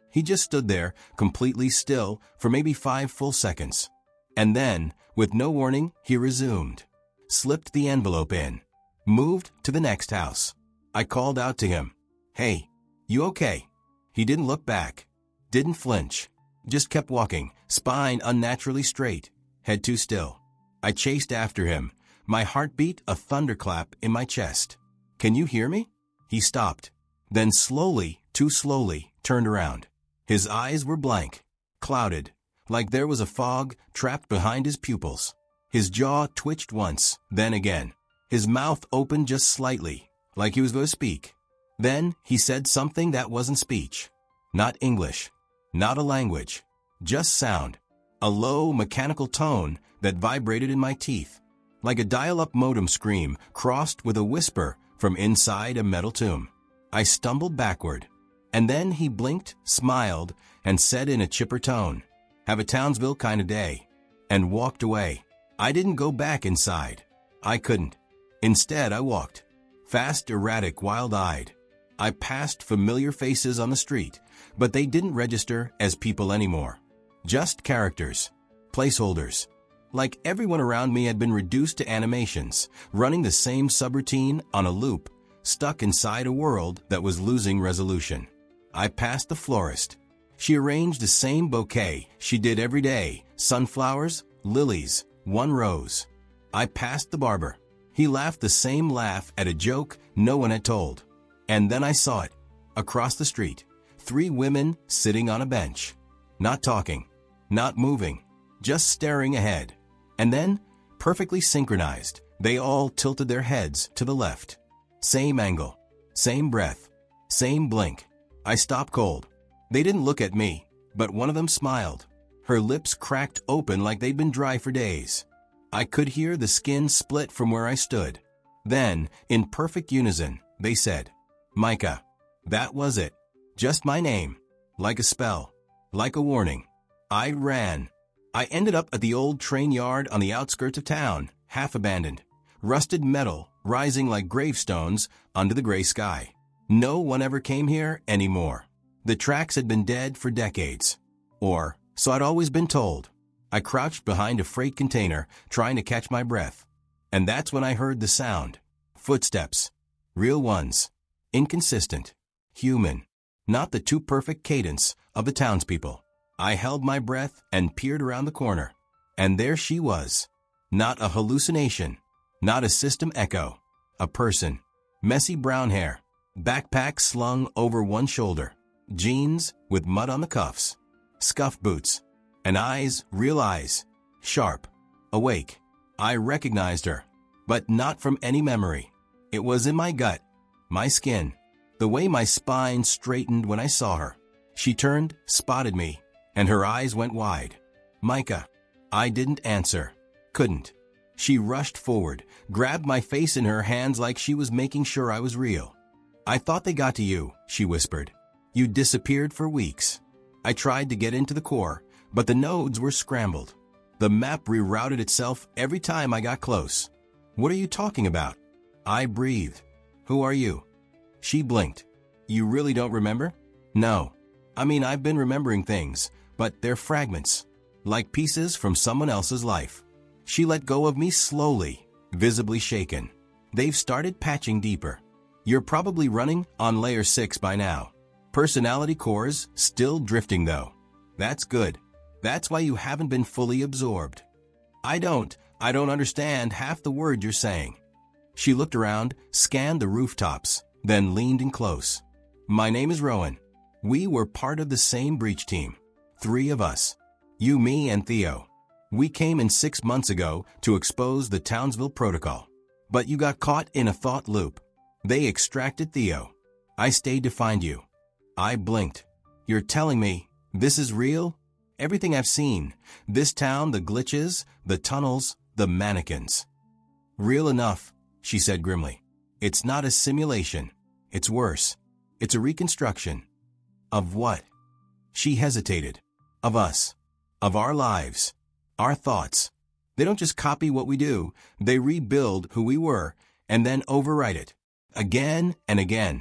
He just stood there, completely still, for maybe 5 full seconds. And then, with no warning, he resumed. Slipped the envelope in. Moved to the next house. I called out to him. "Hey, you okay?" He didn't look back. Didn't flinch. Just kept walking, spine unnaturally straight, head too still. I chased after him, my heartbeat a thunderclap in my chest. "Can you hear me?" He stopped. Then slowly, too slowly, turned around. His eyes were blank, clouded, like there was a fog trapped behind his pupils. His jaw twitched once, then again. His mouth opened just slightly, like he was going to speak. Then he said something that wasn't speech. Not English. Not a language. Just sound. A low, mechanical tone that vibrated in my teeth, like a dial-up modem scream crossed with a whisper from inside a metal tomb. I stumbled backward. And then he blinked, smiled, and said in a chipper tone, "Have a Townsville kind of day," and walked away. I didn't go back inside. I couldn't. Instead, I walked. Fast, erratic, wild-eyed. I passed familiar faces on the street, but they didn't register as people anymore. Just characters. Placeholders. Like everyone around me had been reduced to animations, running the same subroutine on a loop, stuck inside a world that was losing resolution. I passed the florist. She arranged the same bouquet she did every day, sunflowers, lilies, 1 rose. I passed the barber. He laughed the same laugh at a joke no one had told. And then I saw it. Across the street, 3 women sitting on a bench. Not talking, not moving, just staring ahead. And then, perfectly synchronized, they all tilted their heads to the left. Same angle, same breath, same blink. I stopped cold. They didn't look at me, but one of them smiled. Her lips cracked open like they'd been dry for days. I could hear the skin split from where I stood. Then, in perfect unison, they said, "Micah." That was it. Just my name. Like a spell. Like a warning. I ran. I ended up at the old train yard on the outskirts of town, half abandoned. Rusted metal rising like gravestones under the gray sky. No one ever came here anymore. The tracks had been dead for decades. Or, so I'd always been told. I crouched behind a freight container, trying to catch my breath. And that's when I heard the sound. Footsteps. Real ones. Inconsistent. Human. Not the too perfect cadence of the townspeople. I held my breath and peered around the corner. And there she was. Not a hallucination. Not a system echo. A person. Messy brown hair. Backpack slung over one shoulder. Jeans with mud on the cuffs. Scuffed boots. And eyes, real eyes. Sharp. Awake. I recognized her. But not from any memory. It was in my gut. My skin. The way my spine straightened when I saw her. She turned, spotted me, and her eyes went wide. "Micah." I didn't answer. Couldn't. She rushed forward, grabbed my face in her hands like she was making sure I was real. "I thought they got to you," she whispered. "You disappeared for weeks. I tried to get into the core, but the nodes were scrambled. The map rerouted itself every time I got close." "What are you talking about?" I breathed. "Who are you?" She blinked. "You really don't remember?" "No. I mean, I've been remembering things, but they're fragments, like pieces from someone else's life." She let go of me slowly, visibly shaken. "They've started patching deeper. You're probably running on layer 6 by now. Personality cores still drifting though. That's good. That's why you haven't been fully absorbed." I don't understand half the word you're saying." She looked around, scanned the rooftops, then leaned in close. "My name is Rowan. We were part of the same breach team. 3 of us. You, me, and Theo. We came in 6 months ago to expose the Townsville Protocol. But you got caught in a thought loop. They extracted Theo. I stayed to find you." I blinked. "You're telling me this is real? Everything I've seen. This town, the glitches, the tunnels, the mannequins." "Real enough," she said grimly. "It's not a simulation. It's worse. It's a reconstruction." "Of what?" She hesitated. "Of us. Of our lives. Our thoughts. They don't just copy what we do. They rebuild who we were and then overwrite it. Again and again.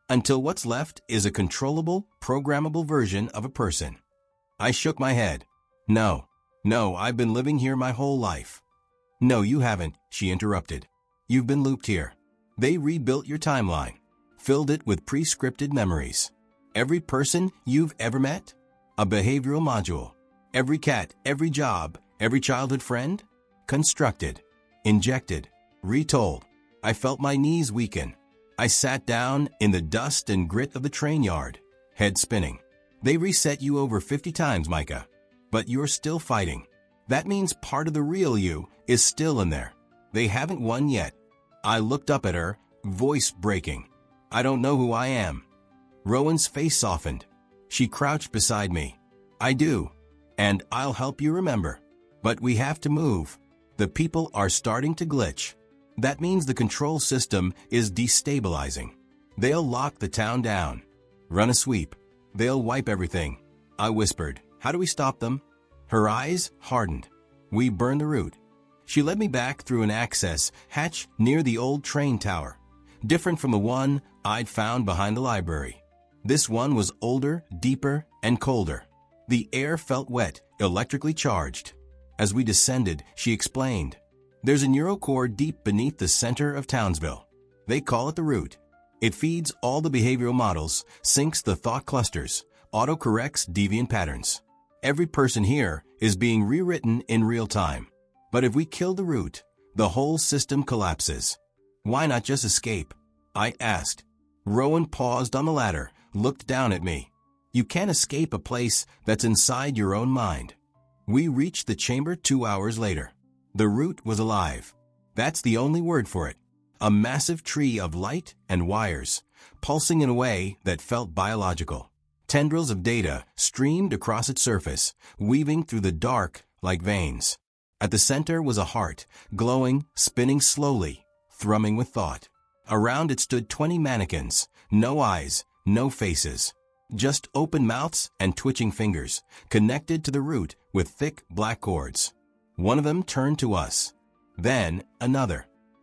until what's left is a controllable, programmable version of a person. I shook my head. No, I've been living here my whole life. No, you haven't, she interrupted. You've been looped here. They rebuilt your timeline, filled it with pre-scripted memories. Every person you've ever met? A behavioral module. Every cat, every job, every childhood friend? Constructed, injected, retold. I felt my knees weaken. I sat down in the dust and grit of the train yard, head spinning. They reset you over 50 times, Micah. But you're still fighting. That means part of the real you is still in there. They haven't won yet. I looked up at her, voice breaking. I don't know who I am. Rowan's face softened. She crouched beside me. I do. And I'll help you remember. But we have to move. The people are starting to glitch. That means the control system is destabilizing. They'll lock the town down. Run a sweep. They'll wipe everything. I whispered. How do we stop them? Her eyes hardened. We burn the route. She led me back through an access hatch near the old train tower, different from the one I'd found behind the library. This one was older, deeper, and colder. The air felt wet, electrically charged. As we descended, she explained, there's a neural core deep beneath the center of Townsville. They call it the root. It feeds all the behavioral models, syncs the thought clusters, autocorrects deviant patterns. Every person here is being rewritten in real time. But if we kill the root, the whole system collapses. Why not just escape? I asked. Rowan paused on the ladder, looked down at me. You can't escape a place that's inside your own mind. We reached the chamber 2 hours later. The root was alive. That's the only word for it. A massive tree of light and wires, pulsing in a way that felt biological. Tendrils of data streamed across its surface, weaving through the dark like veins. At the center was a heart, glowing, spinning slowly, thrumming with thought. Around it stood 20 mannequins, no eyes, no faces. Just open mouths and twitching fingers, connected to the root with thick black cords. One of them turned to us. Then another.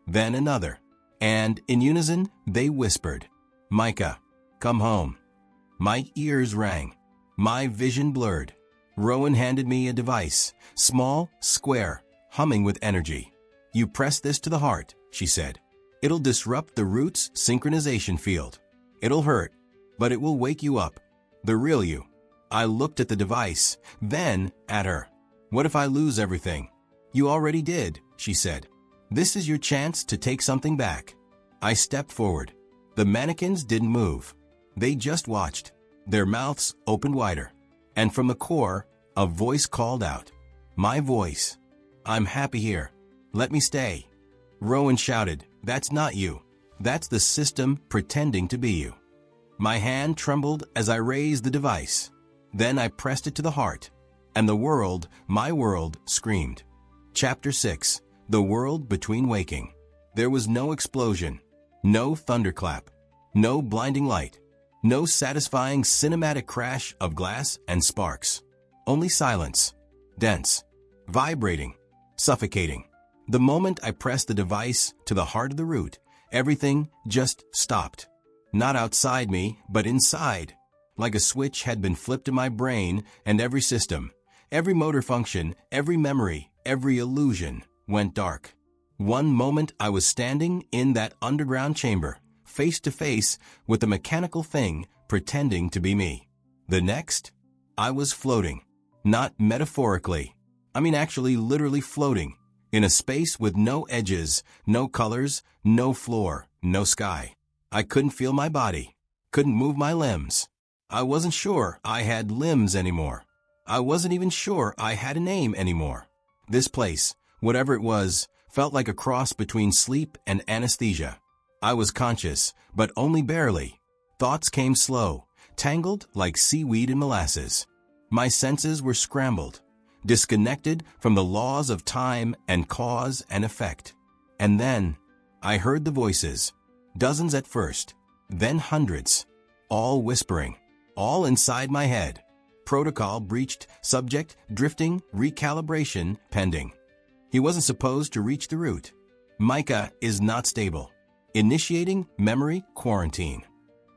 And in unison, they whispered, Micah, come home. My ears rang. My vision blurred. Rowan handed me a device, small, square, humming with energy. You press this to the heart, she said. It'll disrupt the root's synchronization field. It'll hurt, but it will wake you up. The real you. I looked at the device, then at her. What if I lose everything? You already did, she said. This is your chance to take something back. I stepped forward. The mannequins didn't move. They just watched, their mouths opened wider. And from the core, a voice called out. My voice. I'm happy here. Let me stay. Rowan shouted, that's not you. That's the system pretending to be you. My hand trembled as I raised the device. Then I pressed it to the heart. And the world, my world, screamed. Chapter 6. The World Between Waking. There was no explosion, no thunderclap, no blinding light, no satisfying cinematic crash of glass and sparks. Only silence, dense, vibrating, suffocating. The moment I pressed the device to the heart of the root, everything just stopped. Not outside me, but inside. Like a switch had been flipped in my brain, and every system, every motor function, every memory, every illusion went dark. One moment I was standing in that underground chamber, face to face with the mechanical thing pretending to be me. The next, I was floating. Not metaphorically. Actually literally floating. In a space with no edges, no colors, no floor, no sky. I couldn't feel my body. Couldn't move my limbs. I wasn't sure I had limbs anymore. I wasn't even sure I had a name anymore. This place, whatever it was, felt like a cross between sleep and anesthesia. I was conscious, but only barely. Thoughts came slow, tangled like seaweed in molasses. My senses were scrambled, disconnected from the laws of time and cause and effect. And then, I heard the voices, dozens at first, then hundreds, all whispering, all inside my head. Protocol breached, subject drifting, recalibration pending. He wasn't supposed to reach the root. Micah is not stable. Initiating memory quarantine.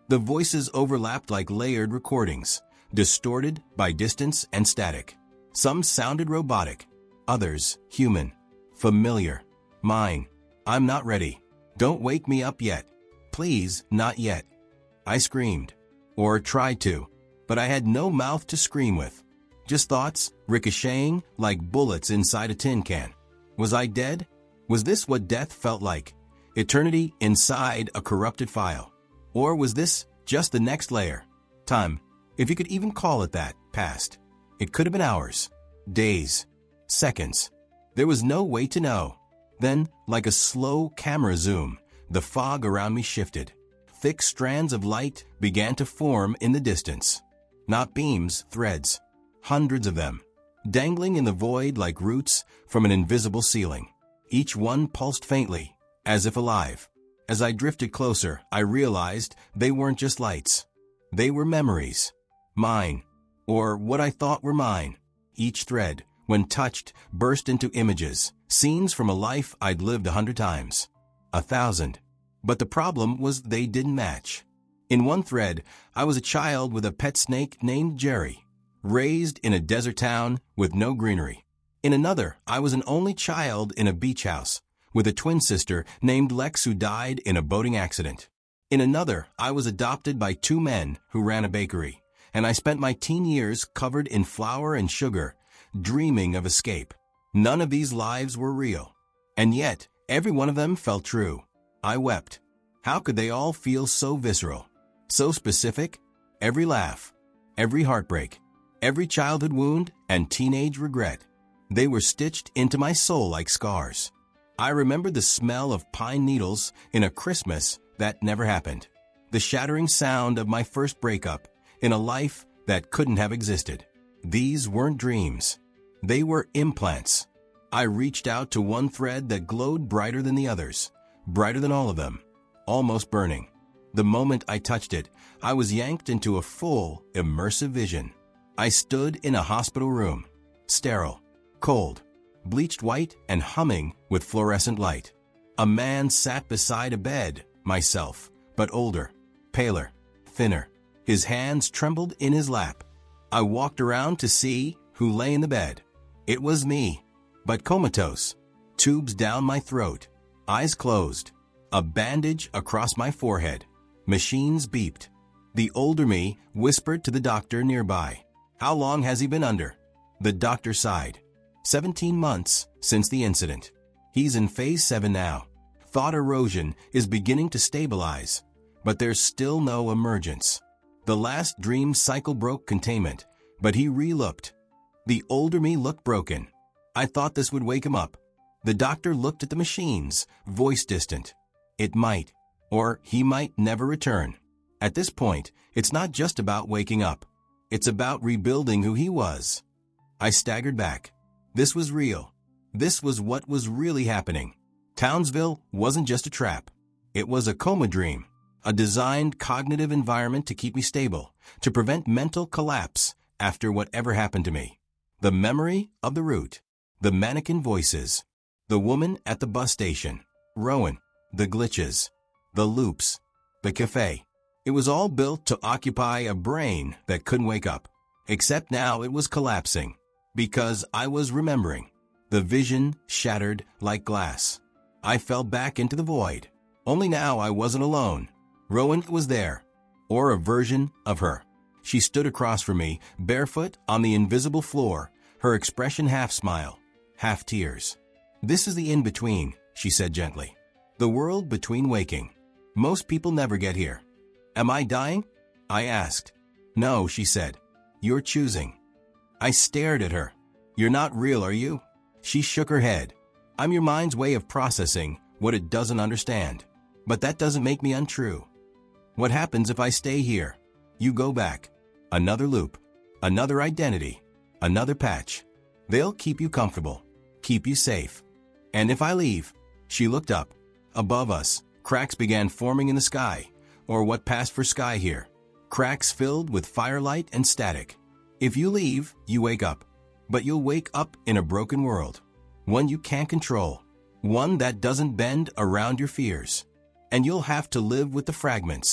The voices overlapped like layered recordings, distorted by distance and static. Some sounded robotic, others human, familiar. Mine. I'm not ready. Don't wake me up yet. Please, not yet. I screamed. Or tried to. But I had no mouth to scream with. Just thoughts, ricocheting like bullets inside a tin can. Was I dead? Was this what death felt like? Eternity inside a corrupted file? Or was this just the next layer? Time, if you could even call it that, passed. It could have been hours, days, seconds. There was no way to know. Then, like a slow camera zoom, the fog around me shifted. Thick strands of light began to form in the distance. Not beams, threads. Hundreds of them, dangling in the void like roots from an invisible ceiling. Each one pulsed faintly, as if alive. As I drifted closer, I realized they weren't just lights. They were memories. Mine, or what I thought were mine. Each thread, when touched, burst into images, scenes from a life I'd lived 100 times. 1,000. But the problem was they didn't match. In one thread, I was a child with a pet snake named Jerry, raised in a desert town with no greenery. In another, I was an only child in a beach house, with a twin sister named Lex who died in a boating accident. In another, I was adopted by 2 men who ran a bakery, and I spent my teen years covered in flour and sugar, dreaming of escape. None of these lives were real, and yet every one of them felt true. I wept. How could they all feel so visceral, so specific? Every laugh, every heartbreak, every childhood wound and teenage regret. They were stitched into my soul like scars. I remembered the smell of pine needles in a Christmas that never happened. The shattering sound of my first breakup in a life that couldn't have existed. These weren't dreams. They were implants. I reached out to one thread that glowed brighter than the others, brighter than all of them, almost burning. The moment I touched it, I was yanked into a full, immersive vision. I stood in a hospital room, sterile, cold, bleached white and humming with fluorescent light. A man sat beside a bed, myself, but older, paler, thinner. His hands trembled in his lap. I walked around to see who lay in the bed. It was me, but comatose, tubes down my throat, eyes closed, a bandage across my forehead. Machines beeped. The older me whispered to the doctor nearby. How long has he been under? The doctor sighed. 17 months since the incident. He's in phase 7 now. Thought erosion is beginning to stabilize, but there's still no emergence. The last dream cycle broke containment, but he re-looked. The older me looked broken. I thought this would wake him up. The doctor looked at the machines, voice distant. It might, or he might never return. At this point, it's not just about waking up. It's about rebuilding who he was. I staggered back. This was real. This was what was really happening. Townsville wasn't just a trap. It was a coma dream, a designed cognitive environment to keep me stable, to prevent mental collapse after whatever happened to me. The memory of the route, the mannequin voices, the woman at the bus station, Rowan, the glitches, the loops, the cafe. It was all built to occupy a brain that couldn't wake up. Except now it was collapsing, because I was remembering. The vision shattered like glass. I fell back into the void. Only now I wasn't alone. Rowan was there, or a version of her. She stood across from me, barefoot on the invisible floor, her expression half smile, half tears. This is the in-between, she said gently. The world between waking. Most people never get here. Am I dying? I asked. No, she said. You're choosing. I stared at her. You're not real, are you? She shook her head. I'm your mind's way of processing what it doesn't understand. But that doesn't make me untrue. What happens if I stay here? You go back. Another loop. Another identity. Another patch. They'll keep you comfortable. Keep you safe. And if I leave? She looked up. Above us, cracks began forming in the sky, or what passed for sky here. Cracks filled with firelight and static. If you leave, you wake up. But you'll wake up in a broken world. One you can't control. One that doesn't bend around your fears. And you'll have to live with the fragments.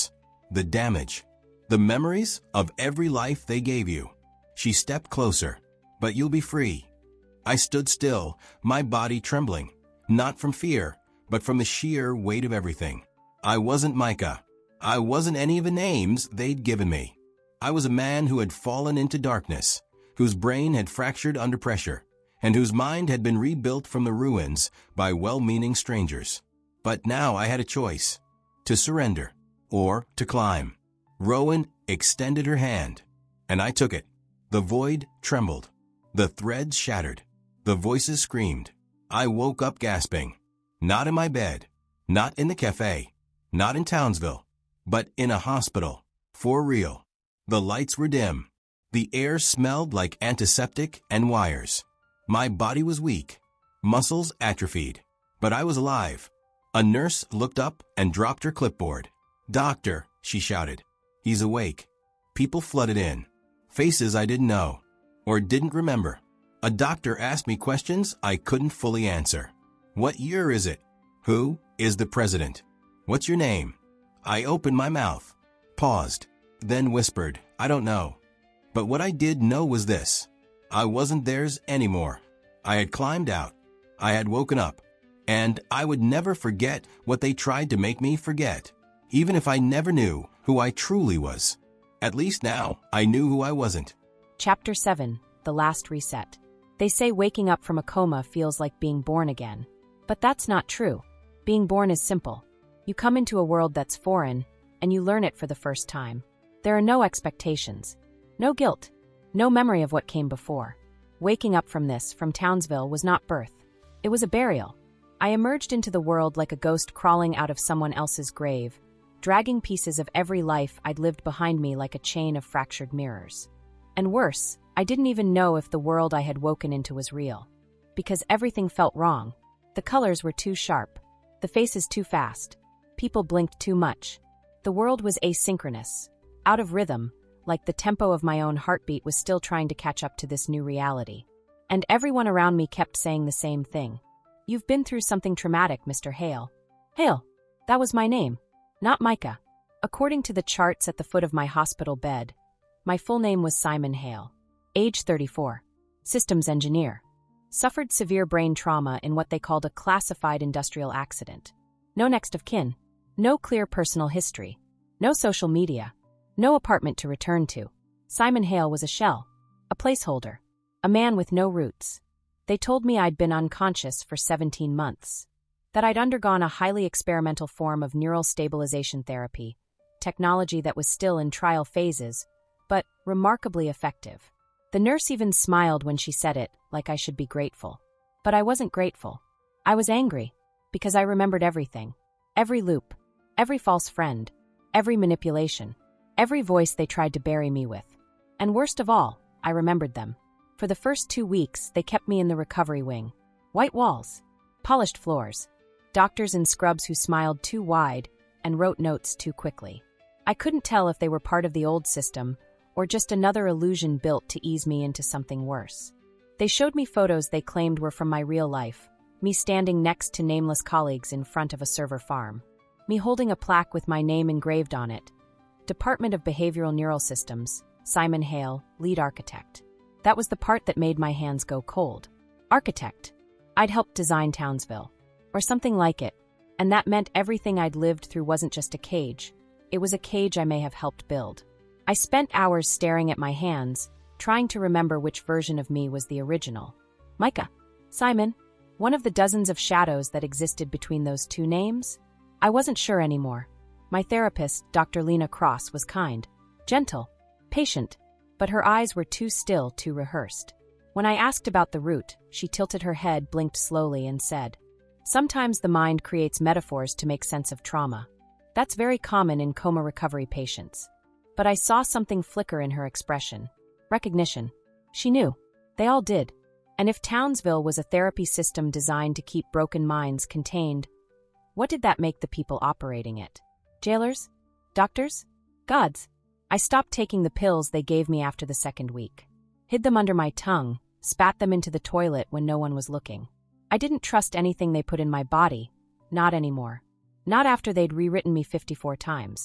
the damage, the memories of every life they gave you. She stepped closer. But you'll be free. I stood still, my body trembling, not from fear, but from the sheer weight of everything. I wasn't Micah. I wasn't any of the names they'd given me. I was a man who had fallen into darkness, whose brain had fractured under pressure, and whose mind had been rebuilt from the ruins by well-meaning strangers. But now I had a choice, to surrender or to climb. Rowan extended her hand, and I took it. The void trembled. The threads shattered. The voices screamed. I woke up gasping. Not in my bed. Not in the cafe. Not in Townsville. But in a hospital. For real. The lights were dim. The air smelled like antiseptic and wires. My body was weak. Muscles atrophied. But I was alive. A nurse looked up and dropped her clipboard. "Doctor," she shouted. "He's awake." People flooded in. Faces I didn't know. Or didn't remember. A doctor asked me questions I couldn't fully answer. What year is it? Who is the president? What's your name? I opened my mouth, paused, then whispered, I don't know. But what I did know was this. I wasn't theirs anymore. I had climbed out. I had woken up. And I would never forget what they tried to make me forget, even if I never knew who I truly was. At least now I knew who I wasn't. Chapter 7. The Last Reset. They say waking up from a coma feels like being born again. But that's not true. Being born is simple. You come into a world that's foreign, and you learn it for the first time. There are no expectations, no guilt, no memory of what came before. Waking up from Townsville, was not birth. It was a burial. I emerged into the world like a ghost crawling out of someone else's grave, dragging pieces of every life I'd lived behind me like a chain of fractured mirrors. And worse, I didn't even know if the world I had woken into was real. Because everything felt wrong. The colors were too sharp. The faces too fast. People blinked too much. The world was asynchronous. Out of rhythm, like the tempo of my own heartbeat was still trying to catch up to this new reality. And everyone around me kept saying the same thing. You've been through something traumatic, Mr. Hale. Hale. That was my name. Not Micah. According to the charts at the foot of my hospital bed, my full name was Simon Hale. Age 34. Systems engineer. Suffered severe brain trauma in what they called a classified industrial accident. No next of kin. No clear personal history. No social media. No apartment to return to. Simon Hale was a shell. A placeholder. A man with no roots. They told me I'd been unconscious for 17 months. That I'd undergone a highly experimental form of neural stabilization therapy, technology that was still in trial phases, but remarkably effective. The nurse even smiled when she said it, like I should be grateful. But I wasn't grateful. I was angry, because I remembered everything. Every loop, every false friend, every manipulation, every voice they tried to bury me with. And worst of all, I remembered them. For the first 2 weeks, they kept me in the recovery wing. White walls, polished floors, doctors in scrubs who smiled too wide and wrote notes too quickly. I couldn't tell if they were part of the old system or just another illusion built to ease me into something worse. They showed me photos they claimed were from my real life, me standing next to nameless colleagues in front of a server farm, me holding a plaque with my name engraved on it. Department of Behavioral Neural Systems, Simon Hale, lead architect. That was the part that made my hands go cold. Architect. I'd helped design Townsville, or something like it, and that meant everything I'd lived through wasn't just a cage. It was a cage I may have helped build. I spent hours staring at my hands, trying to remember which version of me was the original. Micah. Simon. One of the dozens of shadows that existed between those two names? I wasn't sure anymore. My therapist, Dr. Lena Cross, was kind, gentle, patient, but her eyes were too still, too rehearsed. When I asked about the root, she tilted her head, blinked slowly, and said, "Sometimes the mind creates metaphors to make sense of trauma. That's very common in coma recovery patients." But I saw something flicker in her expression. Recognition. She knew. They all did. And if Townsville was a therapy system designed to keep broken minds contained, what did that make the people operating it? Jailers? Doctors? Gods? I stopped taking the pills they gave me after the second week. Hid them under my tongue, spat them into the toilet when no one was looking. I didn't trust anything they put in my body. Not anymore. Not after they'd rewritten me 54 times.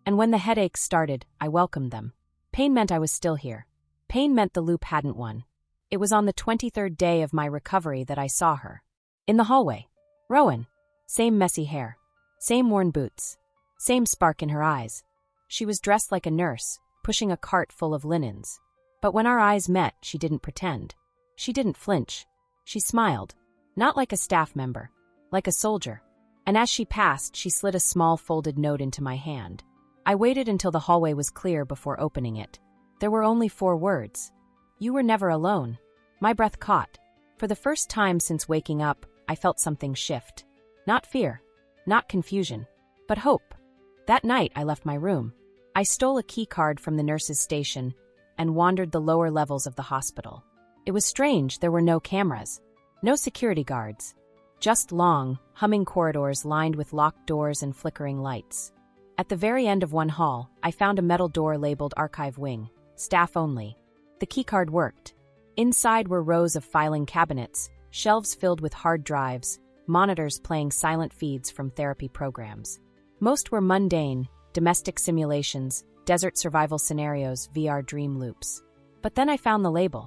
And when the headaches started, I welcomed them. Pain meant I was still here. Pain meant the loop hadn't won. It was on the 23rd day of my recovery that I saw her. In the hallway. Rowan. Same messy hair. Same worn boots. Same spark in her eyes. She was dressed like a nurse, pushing a cart full of linens. But when our eyes met, she didn't pretend. She didn't flinch. She smiled. Not like a staff member. Like a soldier. And as she passed, she slid a small folded note into my hand. I waited until the hallway was clear before opening it. There were only 4 words. You were never alone. My breath caught. For the first time since waking up, I felt something shift. Not fear. Not confusion. But hope. That night, I left my room. I stole a key card from the nurse's station and wandered the lower levels of the hospital. It was strange, there were no cameras. No security guards. Just long, humming corridors lined with locked doors and flickering lights. At the very end of one hall, I found a metal door labeled Archive Wing, staff only. The keycard worked. Inside were rows of filing cabinets, shelves filled with hard drives, monitors playing silent feeds from therapy programs. Most were mundane, domestic simulations, desert survival scenarios, VR dream loops. But then I found the label,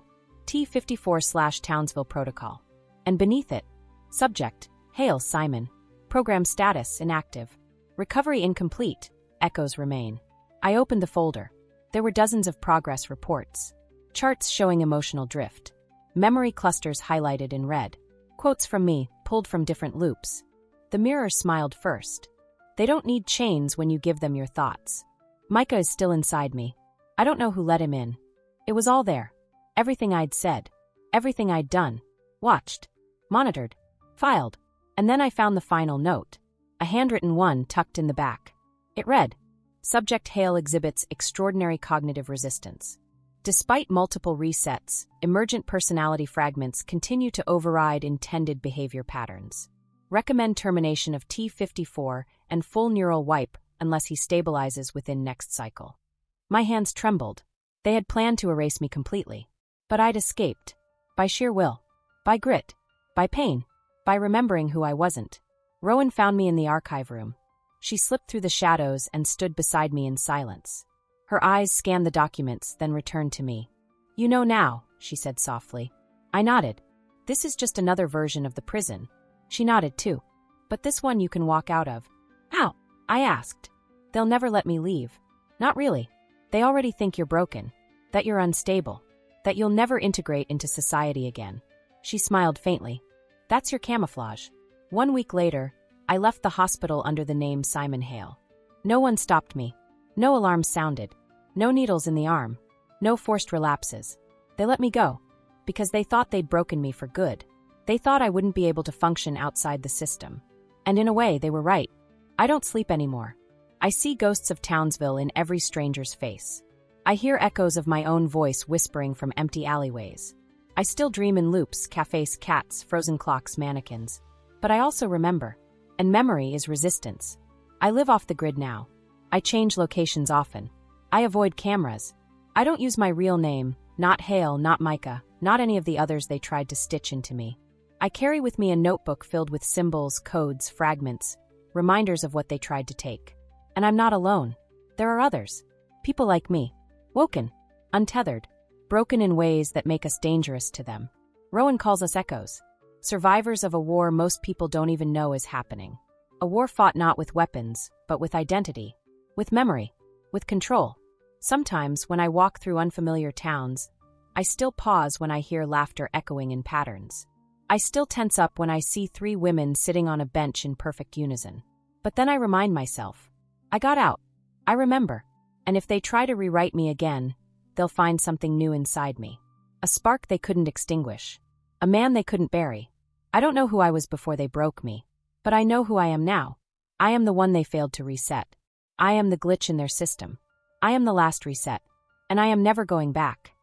T54/Townsville Protocol. And beneath it, subject, Hail Simon. Program status, inactive. Recovery incomplete, echoes remain. I opened the folder. There were dozens of progress reports. Charts showing emotional drift. Memory clusters highlighted in red. Quotes from me, pulled from different loops. The mirror smiled first. They don't need chains when you give them your thoughts. Micah is still inside me. I don't know who let him in. It was all there. Everything I'd said. Everything I'd done. Watched. Monitored. Filed. And then I found the final note. A handwritten one tucked in the back. It read, Subject Hale exhibits extraordinary cognitive resistance. Despite multiple resets, emergent personality fragments continue to override intended behavior patterns. Recommend termination of T54 and full neural wipe unless he stabilizes within next cycle. My hands trembled. They had planned to erase me completely. But I'd escaped. By sheer will. By grit. By pain. By remembering who I wasn't. Rowan found me in the archive room. She slipped through the shadows and stood beside me in silence. Her eyes scanned the documents, then returned to me. You know now, she said softly. I nodded. This is just another version of the prison. She nodded too. But this one you can walk out of. How? I asked. They'll never let me leave. Not really. They already think you're broken. That you're unstable. That you'll never integrate into society again. She smiled faintly. That's your camouflage. 1 week later, I left the hospital under the name Simon Hale. No one stopped me. No alarms sounded. No needles in the arm. No forced relapses. They let me go. Because they thought they'd broken me for good. They thought I wouldn't be able to function outside the system. And in a way, they were right. I don't sleep anymore. I see ghosts of Townsville in every stranger's face. I hear echoes of my own voice whispering from empty alleyways. I still dream in loops, cafes, cats, frozen clocks, mannequins. But I also remember. And memory is resistance. I live off the grid now. I change locations often. I avoid cameras. I don't use my real name, not Hale, not Micah, not any of the others they tried to stitch into me. I carry with me a notebook filled with symbols, codes, fragments, reminders of what they tried to take. And I'm not alone. There are others. People like me. Woken. Untethered. Broken in ways that make us dangerous to them. Rowan calls us echoes. Survivors of a war most people don't even know is happening. A war fought not with weapons, but with identity. With memory. With control. Sometimes, when I walk through unfamiliar towns, I still pause when I hear laughter echoing in patterns. I still tense up when I see 3 women sitting on a bench in perfect unison. But then I remind myself. I got out. I remember. And if they try to rewrite me again, they'll find something new inside me. A spark they couldn't extinguish. A man they couldn't bury. I don't know who I was before they broke me. But I know who I am now. I am the one they failed to reset. I am the glitch in their system. I am the last reset. And I am never going back.